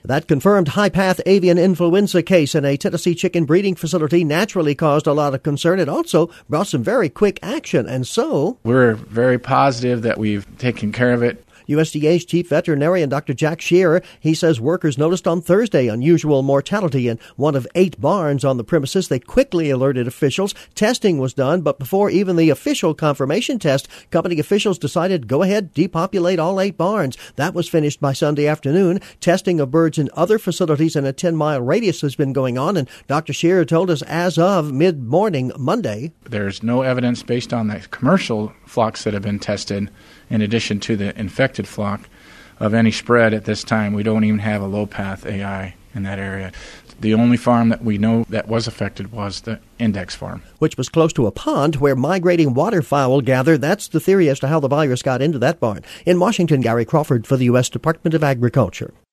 That confirmed high-path avian influenza case in a Tennessee chicken breeding facility naturally caused a lot of concern. It also brought some very quick action, and so we're very positive that we've taken care of it. USDA's chief veterinarian, Dr. Jack Shearer, he says workers noticed on Thursday unusual mortality in one of 8 barns on the premises. They quickly alerted officials. Testing was done, but before even the official confirmation test, company officials decided, go ahead, depopulate all 8 barns. That was finished by Sunday afternoon. Testing of birds in other facilities in a 10-mile radius has been going on, and Dr. Shearer told us as of mid-morning Monday, there's no evidence based on the commercial flocks that have been tested, in addition to the infected flock, of any spread at this time. We don't even have a low-path AI in that area. The only farm that we know that was affected was the index farm, which was close to a pond where migrating waterfowl gather. That's the theory as to how the virus got into that barn. In Washington, Gary Crawford for the U.S. Department of Agriculture.